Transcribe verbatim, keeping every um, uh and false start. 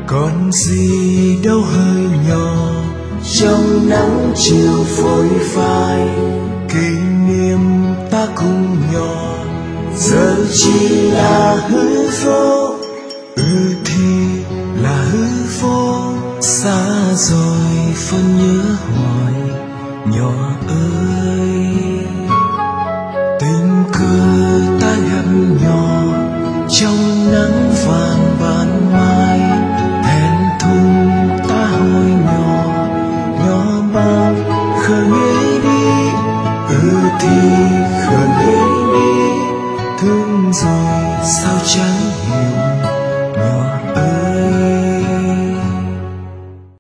còn gì đâu hơi nhỏ trong nắng chiều phôi phai. Kỷ niệm ta cùng nhỏ giờ chỉ là hư vô, ừ thì là hư vô. Xa rồi phân nhớ hoài nhỏ ơi, tình cờ ta gặp nhỏ trong nắng vàng ban mai. Hẹn thùng ta hỏi nhỏ, nhỏ bao khờ nghĩ đi, ừ thì khờ